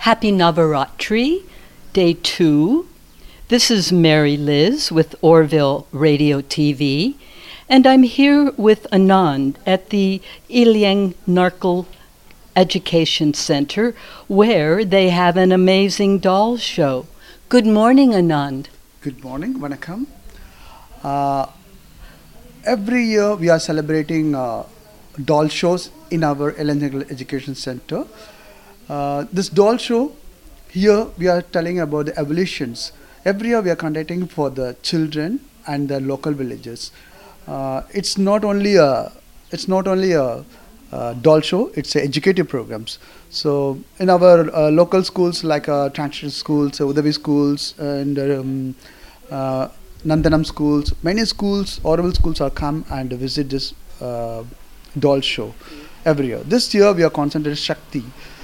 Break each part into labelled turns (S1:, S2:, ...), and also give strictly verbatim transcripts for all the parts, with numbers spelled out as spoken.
S1: Happy Navaratri, day two. This is Mary Liz with Orville Radio T V, and I'm here with Anand at the Ilyang Narkal Education Center, where they have an amazing doll show. Good morning, Anand.
S2: Good morning, Vanakkam. Uh, every year we are celebrating uh, doll shows in our Ilyang Education Center. Uh, this doll show, here we are telling about the evolutions. Every year we are conducting for the children and the local villages. Uh, it's not only a, it's not only a uh, doll show, it's a educative programs. So in our uh, local schools like uh, transition schools, uh, Udavi schools and um, uh, Nandanam schools, many schools, Orville schools are come and visit this uh, doll show every year. This year we are concentrated Shakti.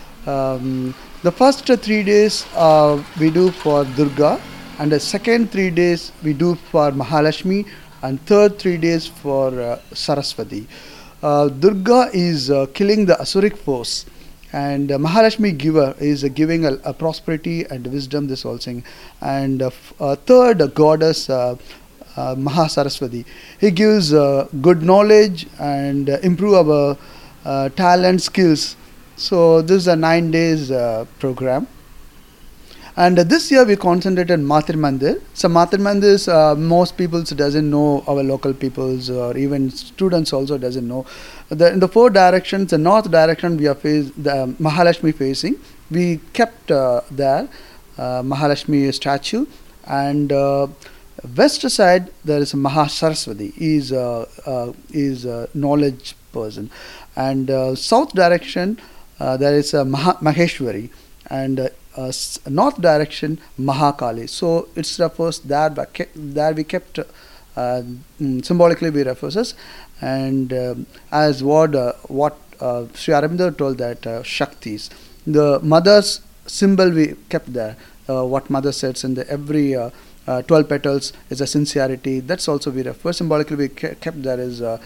S2: Um, the first three days uh, we do for Durga, and the second three days we do for Mahalakshmi, and third three days for uh, Saraswati. Uh, Durga is uh, killing the Asuric force, and uh, Mahalakshmi giver is uh, giving a, a prosperity and wisdom, this whole thing. And uh, f- uh, third uh, goddess uh, uh, Mahasaraswati, he gives uh, good knowledge and uh, improve our uh, talent skills. So this is a nine days uh, program. And uh, this year we concentrated on Mathir Mandir. So Mathir Mandir, uh, most people doesn't know, our local peoples or even students also doesn't know. The, in the four directions, the north direction we are face, the Mahalakshmi facing. We kept uh, there uh, Mahalakshmi statue, and uh, west side there is Mahasaraswati. He is uh, uh, is a knowledge person, and uh, south direction uh, there is a Maha- Maheshwari, and uh, Uh, north direction Mahakali. So it's refers there, there we kept uh, symbolically we refers us, and um, as what uh, what uh, Sri Aurobindo told that uh, Shaktis, the mother's symbol we kept there. Uh, what mother says in the every uh, uh, twelve petals is a sincerity. That's also we refer symbolically we ke- kept there is uh,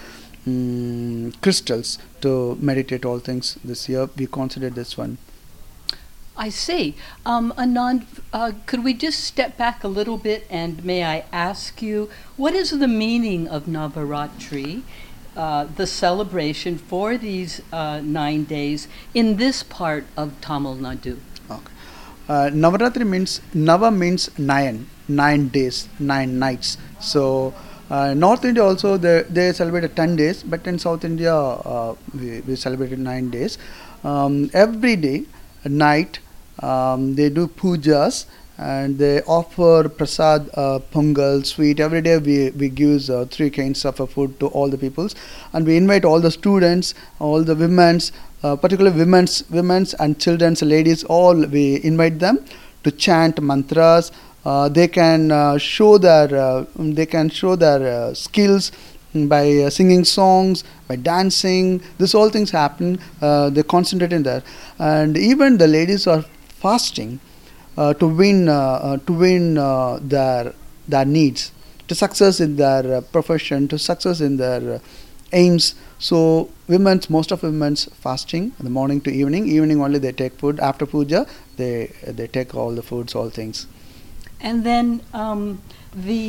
S2: um, crystals to meditate all things. This year we considered this one.
S1: I see. Um, Anand, uh, could we just step back a little bit, and may I ask you, what is the meaning of Navaratri, uh, the celebration for these uh, nine days in this part of Tamil Nadu?
S2: Okay. Uh, Navaratri means, Nava means nine, nine days, nine nights. So uh, North India also, they, they celebrated ten days, but in South India uh, we, we celebrated nine days. Um, every day, night, Um, they do pujas and they offer prasad, uh, pongal, sweet. Every day we, we give uh, three kinds of uh, food to all the peoples, and we invite all the students, all the women's, uh, particularly women's, women's and children's, ladies, all we invite them to chant mantras. Uh, they can uh, show their uh, they can show their uh, skills by uh, singing songs, by dancing. This all things happen. Uh, they concentrate in that, and even the ladies are fasting uh, to win uh, uh, to win uh, their their needs, to success in their uh, profession, to success in their uh, aims. So women's, most of women's fasting in the morning to evening. Evening only they take food. After puja, they they take all the foods, all things.
S1: And then um, the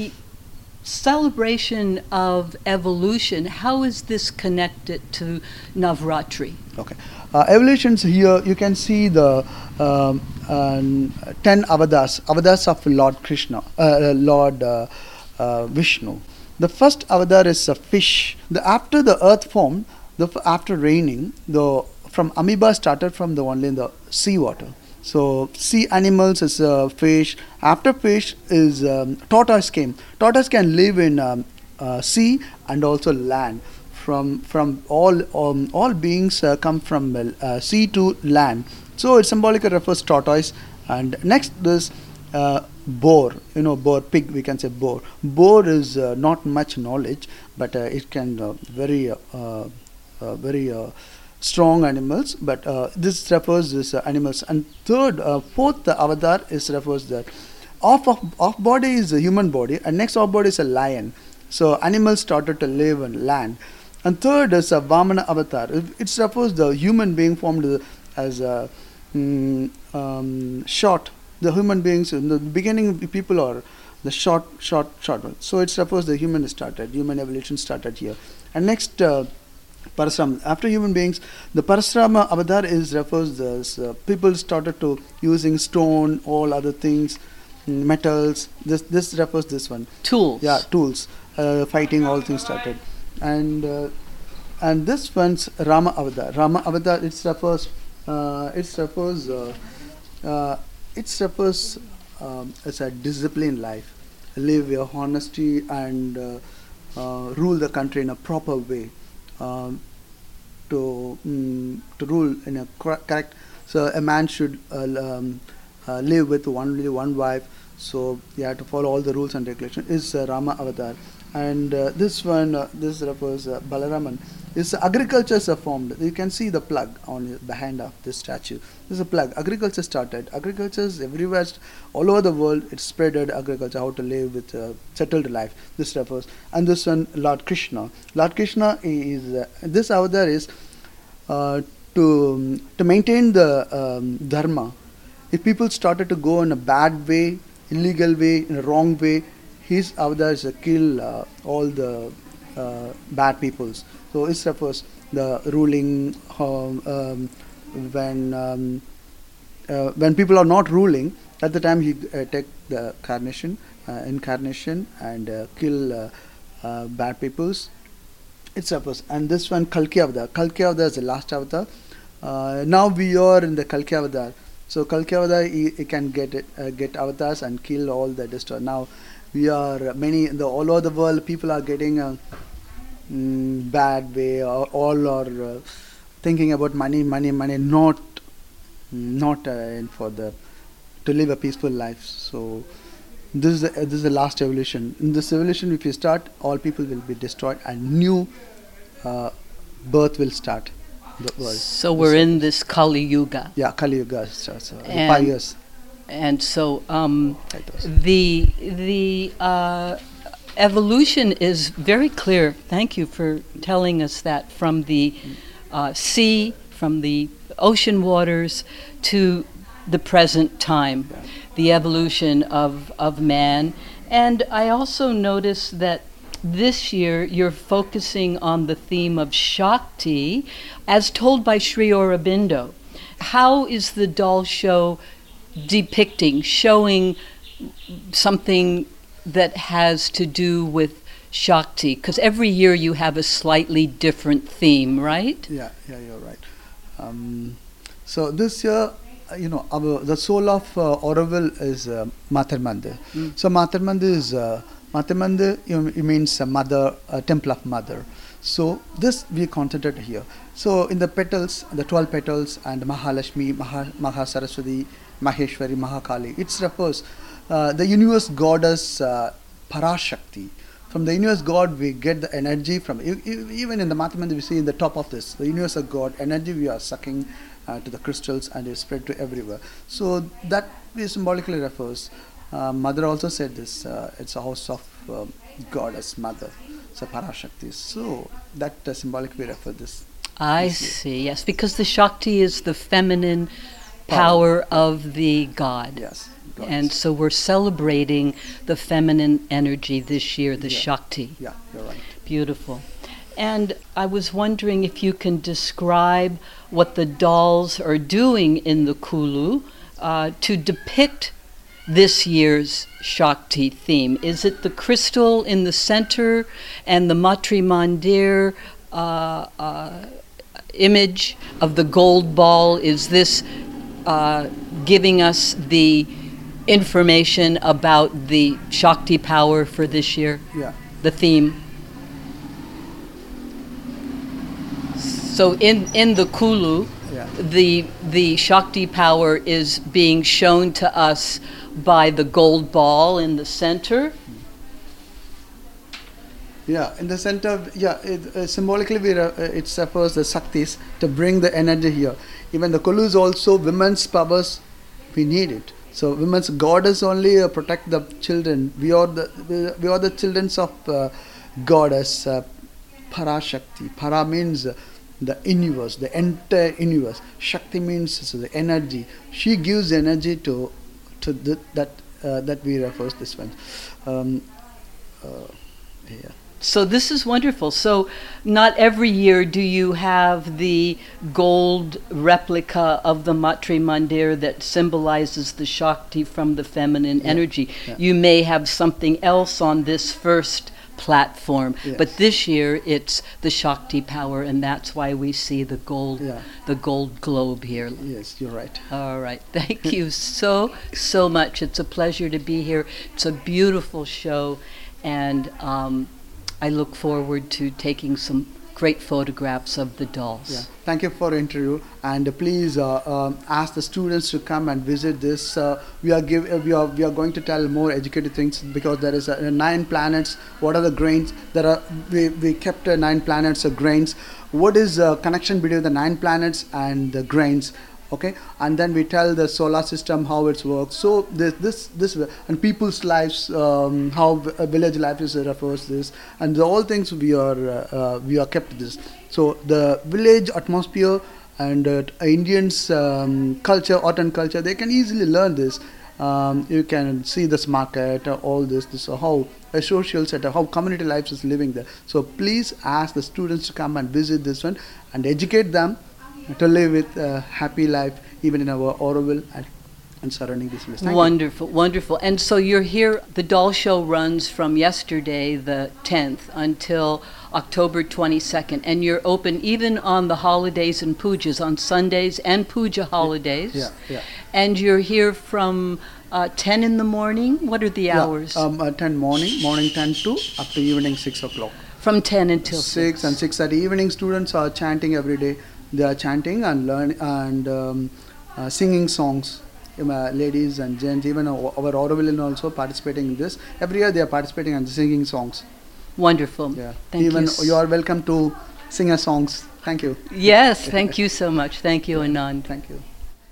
S1: celebration of evolution, how is this connected to Navratri?
S2: Okay. Uh, evolutions here, you can see the um, um, ten avatars, avatars of Lord Krishna, uh, Lord uh, uh, Vishnu. The first avatar is a fish. The, after the earth formed, the, after raining, the from amoeba started from the only in the sea water. So sea animals is a fish. After fish is um, tortoise came. Tortoise can live in um, uh, sea and also land. From from all um, all beings uh, come from uh, sea to land. So it symbolically refers tortoise. And next is uh, boar. You know, boar, pig. We can say boar. Boar is uh, not much knowledge, but uh, it can uh, very uh, uh, very uh, strong animals. But uh, this refers this uh, animals. And third, uh, fourth uh, avatar is refers that off of off body is a human body, and next off body is a lion. So animals started to live on land. And third is a Vamana avatar. It refers the human being formed as a mm, um, short. The human beings in the beginning, people are the short, short, short one. So it's suppose the human started, human evolution started here. And next, uh, Parasram. After human beings, the Parasrama avatar is refers as uh, people started to using stone, all other things, mm, metals. This this refers this one.
S1: Tools.
S2: Yeah, tools. Uh, fighting, all things started, and uh, and this one's Rama avatar. Rama avatar. It's refers. Uh, it's refers. Uh, uh, it's refers um, as a disciplined life, live your honesty and uh, uh, rule the country in a proper way. Um, to mm, to rule in a cor- correct. So a man should uh, um, uh, live with only one wife. So you have to follow all the rules and regulations. Is uh, Rama avatar, and uh, this one, uh, this refers uh, Balaraman. Is uh, agriculture are formed. You can see the plug on the hand of this statue. This is a plug. Agriculture started. Agriculture is everywhere, all over the world. It's spreaded agriculture, how to live with uh, settled life. This refers, and this one, Lord Krishna. Lord Krishna is uh, this avatar is uh, to um, to maintain the um, dharma. If people started to go in a bad way, illegal way, in a wrong way, his avatar is to kill uh, all the uh, bad peoples. So it refers the ruling um, um, when um, uh, when people are not ruling. At the time he uh, take the carnation, uh, incarnation, and uh, kill uh, uh, bad peoples. It's refers. And this one Kalki avatar. Kalki avatar is the last avatar. Uh, now we are in the Kalki avatar. So Kalki avatar, he, he can get it, uh, get avatars and kill all the destroy. Now we are many the all over the world. People are getting a mm, bad way. Or all are uh, thinking about money, money, money. Not not uh, for the to live a peaceful life. So this is the, uh, this is the last evolution. In this evolution, if you start, all people will be destroyed and new uh, birth will start. The world.
S1: So we're in this Kali Yuga.
S2: Yeah, Kali Yuga starts. Uh,
S1: And-
S2: five years.
S1: And so um,
S2: Like those.
S1: the the uh, evolution is very clear. Thank you for telling us that from the uh, sea, from the ocean waters to the present time,
S2: Yeah.
S1: the evolution of, of man. And I also noticed that this year you're focusing on the theme of Shakti as told by Sri Aurobindo. How is the doll show depicting, showing something that has to do with Shakti? Because every year you have a slightly different theme, right?
S2: Yeah, yeah, you're right. Um, so this year, uh, you know, our, the soul of uh, Auroville is uh, Matar Mandir.
S1: Mm.
S2: So Matar Mandir is uh, Matar Mandir. You know, it means a mother, a temple of mother. So this we concentrate here. So in the petals, the twelve petals, and Mahalakshmi, Maha, Mahasaraswati, Maheshwari, Mahakali, it refers uh, the universe goddess uh, Parashakti. From the universe God we get the energy from, e- e- even in the Matar Mandir we see in the top of this, the universe of God, energy we are sucking uh, to the crystals and it spread to everywhere. So that we symbolically refers. Uh, Mother also said this, uh, it's a house of um, goddess mother, so Parashakti. So that uh, symbolically refer this.
S1: I
S2: This year.
S1: see, yes, because the Shakti is the feminine
S2: Power.
S1: power of the god.
S2: Yes.
S1: And
S2: goddess.
S1: so we're celebrating the feminine energy this year, the
S2: Yeah.
S1: Shakti.
S2: Yeah, you're right.
S1: Beautiful. And I was wondering if you can describe what the dolls are doing in the Kulu uh, to depict this year's Shakti theme. Is it the crystal in the center and the Matri Mandir uh, uh, image of the gold ball? Is this uh, giving us the information about the Shakti power for this year,
S2: Yeah.
S1: the theme? So in, in the Kulu,
S2: Yeah.
S1: the the Shakti power is being shown to us by the gold ball in the center.
S2: Yeah, in the center, yeah, it, uh, symbolically we, uh, it suffers the Shaktis to bring the energy here. Even the Kulu is also women's powers, we need it. So women's goddess only uh, protect the children. We are the we, we are the children of uh, goddess uh, Parashakti. Para means uh, the universe, the entire universe. Shakti means so the energy. She gives energy to to the, that uh, that we refer to this one. Um, uh, yeah.
S1: So this is wonderful. So not every year do you have the gold replica of the Matri Mandir that symbolizes the Shakti from the feminine
S2: Yeah,
S1: energy.
S2: yeah.
S1: You may have something else on this first platform,
S2: Yes.
S1: but this year it's the Shakti power, and that's why we see the gold,
S2: Yeah.
S1: the gold globe here.
S2: Yes, you're right.
S1: All right. Thank you so, so much. It's a pleasure to be here. It's a beautiful show, and um, I look forward to taking some great photographs of the dolls.
S2: Yeah. Thank you for the interview, and uh, please uh, um, ask the students to come and visit this. Uh, we are give, uh, we are we are going to tell more educated things, because there is uh, nine planets. What are the grains? There are we, we kept uh, nine planets of grains. What is the connection between the nine planets and the grains? Okay, and then we tell the solar system how it works. So this this this and people's lives, um, how a village life is refers this, and the all things we are uh, uh, we are kept this. So the village atmosphere and uh, Indians um, culture, art and culture, they can easily learn this. Um, you can see this market, uh, all this, this uh, how a social setup, how community life is living there. So please ask the students to come and visit this one and educate them to live with a happy life even in our Auroville and, and surrounding this place. Thank
S1: Wonderful, wonderful. And so you're here, the doll show runs from yesterday, the tenth, until October twenty-second, and you're open even on the holidays and pujas, on Sundays and puja holidays.
S2: Yeah, yeah.
S1: And you're here from uh, ten in the morning. What are the
S2: Yeah,
S1: hours?
S2: Um, uh, ten morning, morning ten to up to evening six o'clock.
S1: From ten until
S2: Six and six at evening. Students are chanting every day. They are chanting and learn and um, uh, singing songs. Um, uh, ladies and gents, even our, our Auroville also participating in this. Every year they are participating and singing songs.
S1: Wonderful.
S2: Yeah.
S1: Thank
S2: even
S1: you. s-
S2: you are welcome to sing a songs. Thank you.
S1: Yes, thank you so much. Thank you, Anand.
S2: Thank you.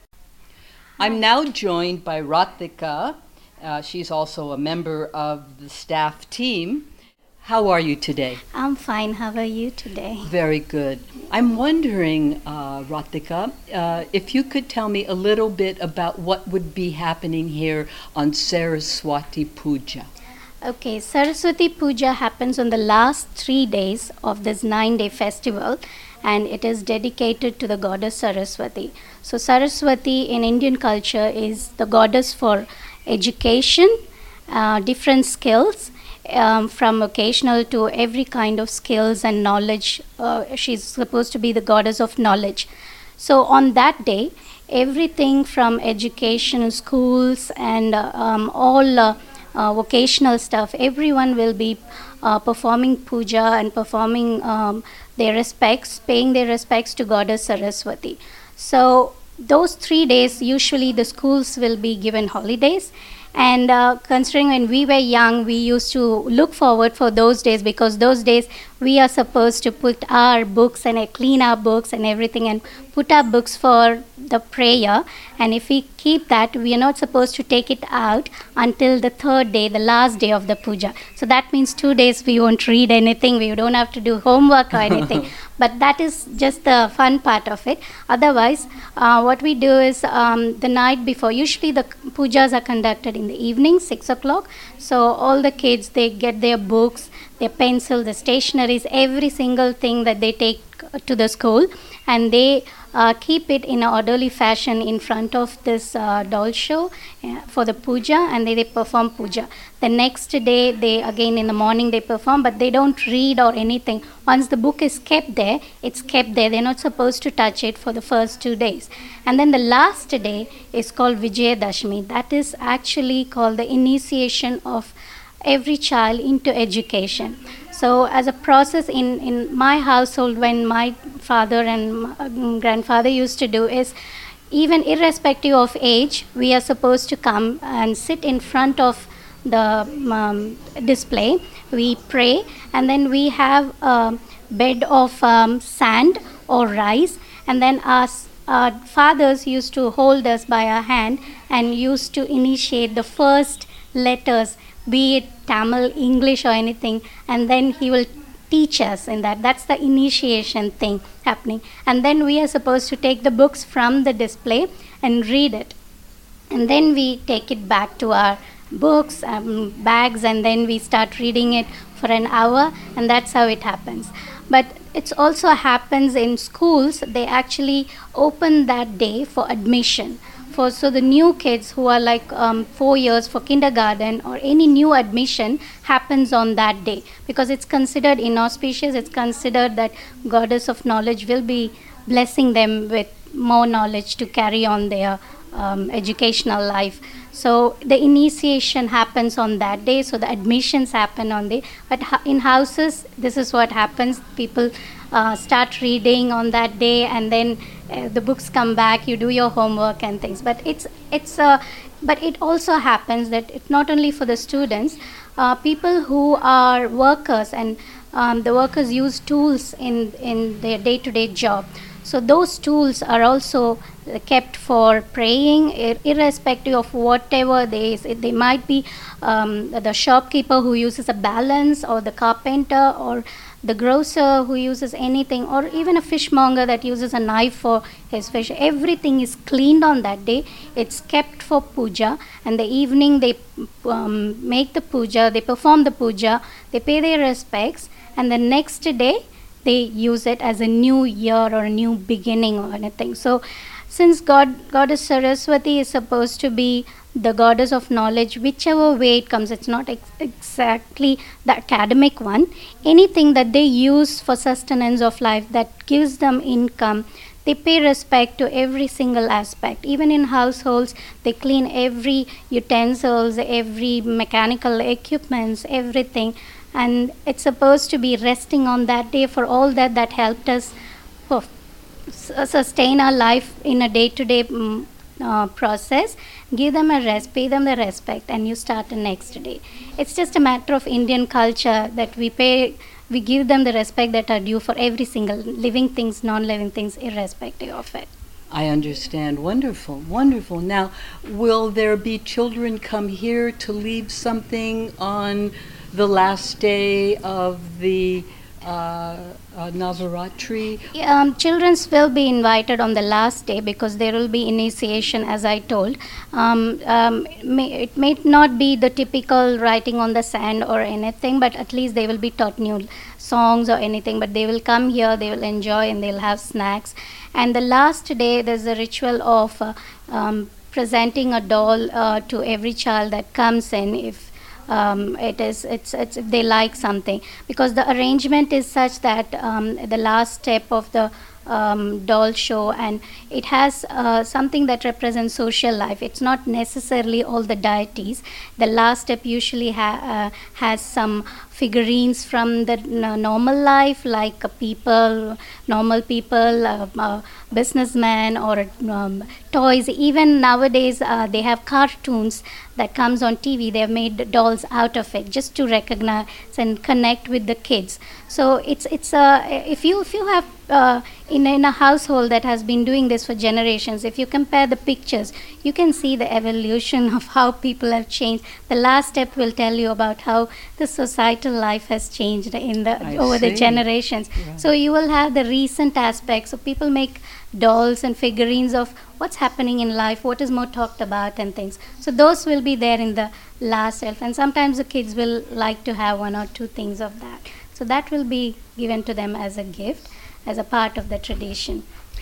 S1: I'm now joined by Ratika. Uh, she's also a member of the staff team. How are you today?
S3: I'm fine. How are you today?
S1: Very good. I'm wondering, uh, Ratika, uh, if you could tell me a little bit about what would be happening here on Saraswati Puja.
S3: Okay, Saraswati Puja happens on the last three days of this nine-day festival, and it is dedicated to the goddess Saraswati. So Saraswati in Indian culture is the goddess for education, uh, different skills, um, from vocational to every kind of skills and knowledge. Uh, she's supposed to be the goddess of knowledge. So on that day, everything from education, schools, and uh, um, all uh, uh, vocational stuff, everyone will be uh, performing puja and performing um, their respects, paying their respects to goddess Saraswati. So those three days, usually the schools will be given holidays. And uh, considering when we were young, we used to look forward for those days, because those days we are supposed to put our books and uh, clean our books and everything and put our books for the prayer. And if we keep that, we are not supposed to take it out until the third day, the last day of the puja. So that means two days we won't read anything, we don't have to do homework or anything. But that is just the fun part of it. Otherwise, uh, what we do is um, the night before, usually the pujas are conducted in the evening, six o'clock. So all the kids, they get their books, their pencil, the stationaries, every single thing that they take to the school, and they uh, keep it in an orderly fashion in front of this uh, doll show uh, for the puja, and they, they perform puja. The next day, they again in the morning they perform, but they don't read or anything. Once the book is kept there, it's kept there. They're not supposed to touch it for the first two days. And then the last day is called Vijayadashmi. That is actually called the initiation of every child into education. So as a process in, in my household, when my father and my grandfather used to do is, even irrespective of age, we are supposed to come and sit in front of the um, display. We pray, and then we have a bed of um, sand or rice, and then our, our fathers used to hold us by our hand and used to initiate the first letters, be it Tamil, English or anything, and then he will teach us in that. That's the initiation thing happening. And then we are supposed to take the books from the display and read it. And then we take it back to our books, um, bags, and then we start reading it for an hour, and that's how it happens. But it also happens in schools. They actually open that day for admission. For, so the new kids who are like um, four years for kindergarten or any new admission happens on that day, because it's considered inauspicious. It's considered that goddess of knowledge will be blessing them with more knowledge to carry on their um, educational life. So the initiation happens on that day, so the admissions happen on the, but in houses, this is what happens. People uh, start reading on that day, and then uh, the books come back, you do your homework and things. But it's, it's uh, but it also happens that it's not only for the students, uh, people who are workers, and um, the workers use tools in, in their day-to-day job. So those tools are also kept for praying, ir- irrespective of whatever they is. They might be um, the shopkeeper who uses a balance, or the carpenter, or the grocer who uses anything, or even a fishmonger that uses a knife for his fish. Everything is cleaned on that day. It's kept for puja, and the evening they um, make the puja, they perform the puja, they pay their respects, and the next day they use it as a new year or a new beginning or anything. So since God, Goddess Saraswati is supposed to be the goddess of knowledge, whichever way it comes, it's not ex- exactly the academic one. Anything that they use for sustenance of life, that gives them income, they pay respect to every single aspect. Even in households, they clean every utensils, every mechanical equipments, everything. And it's supposed to be resting on that day for all that that helped us for, uh, sustain our life in a day-to-day um, uh, process. Give them a rest, pay them the respect, and you start the next day. It's just a matter of Indian culture that we pay, we give them the respect that are due for every single living things, non-living things, irrespective of it.
S1: I understand. Wonderful, wonderful. Now, will there be children come here to leave something on the last day of the uh, uh, Navaratri?
S3: Um, children will be invited on the last day, because there will be initiation, as I told. Um, um, may, it may not be the typical writing on the sand or anything, but at least they will be taught new songs or anything. But they will come here, they will enjoy, and they'll have snacks. And the last day, there's a ritual of uh, um, presenting a doll uh, to every child that comes in. If Um, it is, it's, it's, if they like something, because the arrangement is such that um, the last step of the um, doll show, and it has uh, something that represents social life. It's not necessarily all the deities. The last step usually ha- uh, has some figurines from the n- normal life, like uh, people, normal people, uh, uh, businessmen, or um, toys. Even nowadays, uh, they have cartoons that comes on T V. They have made dolls out of it, just to recognize and connect with the kids. So it's it's a uh, if you if you have uh, in in a household that has been doing this for generations, if you compare the pictures, you can see the evolution of how people have changed. The last step will tell you about how the societal life has changed in the
S1: I
S3: over the
S1: see.
S3: generations.
S1: Yeah.
S3: So you will have the recent aspects. So people make dolls and figurines of what's happening in life, what is more talked about, and things. So those will be there in the last elf, and sometimes the kids will like to have one or two things of that. So that will be given to them as a gift, as a part of the tradition.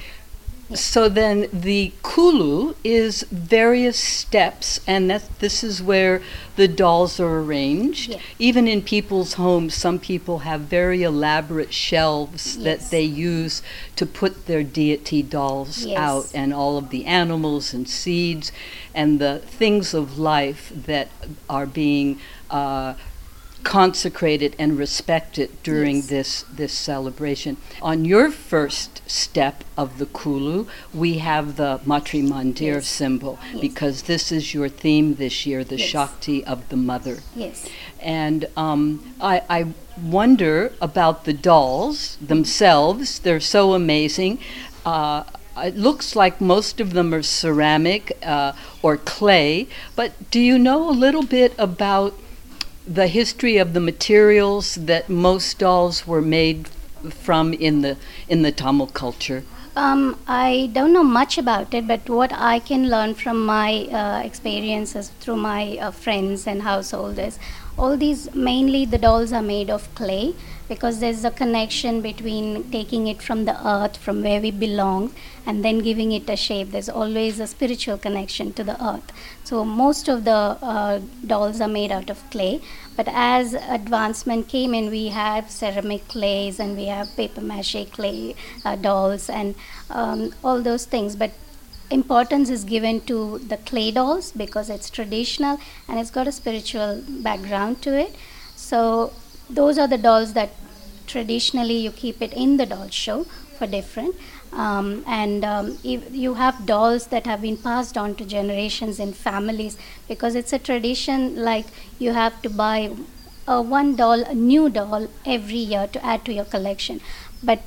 S1: So then the kulu is various steps, and that this is where the dolls are arranged.
S3: Yes.
S1: Even in people's homes, some people have very elaborate shelves that
S3: Yes.
S1: they use to put their deity dolls
S3: Yes.
S1: out, and all of the animals and seeds and the things of life that are being uh, consecrated and respected during
S3: Yes.
S1: this this celebration. On your first step of the kulu, we have the Matri Mandir
S3: Yes.
S1: symbol,
S3: Yes.
S1: because this is your theme this year, the
S3: Yes.
S1: Shakti of the mother.
S3: Yes.
S1: And um, I, I wonder about the dolls themselves. They're so amazing. Uh, it looks like most of them are ceramic uh, or clay, but do you know a little bit about the history of the materials that most dolls were made from in the in the Tamil culture?
S3: Um, I don't know much about it, but what I can learn from my uh, experiences through my uh, friends and household is all these, mainly the dolls are made of clay, because there's a connection between taking it from the earth, from where we belong, and then giving it a shape. There's always a spiritual connection to the earth. So most of the uh, dolls are made out of clay. But as advancement came in, we have ceramic clays and we have paper mache clay uh, dolls and um, all those things. But importance is given to the clay dolls because it's traditional and it's got a spiritual background to it. So those are the dolls that traditionally you keep it in the doll show for different. Um, and um, if you have dolls that have been passed on to generations in families, because it's a tradition, like you have to buy uh, one doll, a new doll every year to add to your collection. But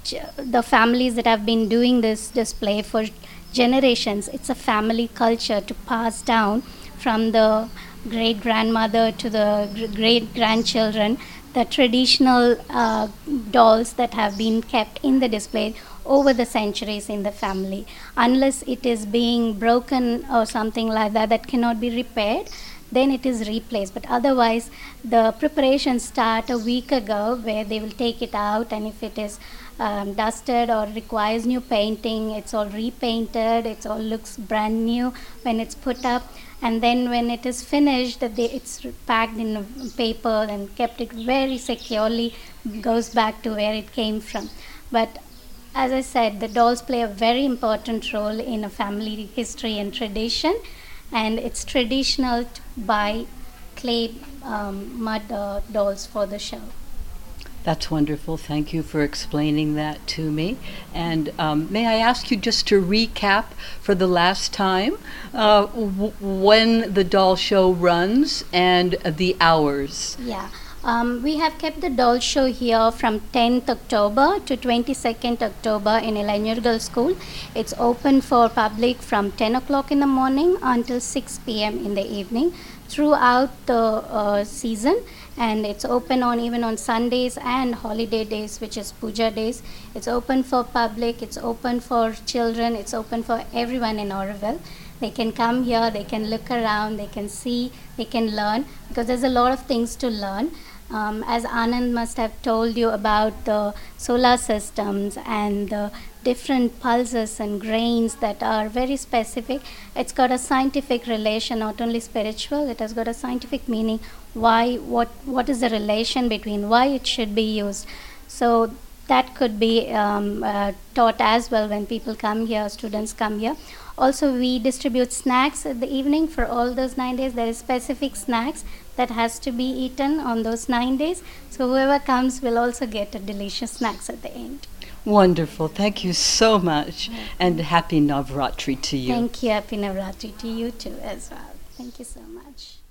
S3: the families that have been doing this display for generations, it's a family culture to pass down from the great grandmother to the great grandchildren, the traditional uh, dolls that have been kept in the display over the centuries in the family. Unless it is being broken or something like that that cannot be repaired, then it is replaced. But otherwise, the preparations start a week ago where they will take it out, and if it is um, dusted or requires new painting, it's all repainted, it all looks brand new when it's put up. And then when it is finished, they, it's packed in paper and kept it very securely, goes back to where it came from. But as I said, the dolls play a very important role in a family history and tradition, and it's traditional to buy clay um, mud uh, dolls for the show.
S1: That's wonderful. Thank you for explaining that to me. And um, may I ask you just to recap for the last time uh, w- when the doll show runs and the hours?
S3: Yeah. Um, we have kept the doll show here from tenth October to twenty-second October in Ilanyurgal School. It's open for public from ten o'clock in the morning until six p.m. in the evening throughout the uh, season. And it's open on even on Sundays and holiday days, which is puja days. It's open for public, it's open for children, it's open for everyone in Oroville. They can come here, they can look around, they can see, they can learn, because there's a lot of things to learn. Um, as Anand must have told you about the solar systems and the different pulses and grains that are very specific, it's got a scientific relation, not only spiritual, it has got a scientific meaning. Why, what, what is the relation between why it should be used? So that could be um, uh, taught as well when people come here, students come here. Also, we distribute snacks at the evening for all those nine days. There is specific snacks that has to be eaten on those nine days. So whoever comes will also get a delicious snacks at the end.
S1: Wonderful. Thank you so much. And happy Navratri to you.
S3: Thank you. Happy Navratri to you too as well. Thank you so much.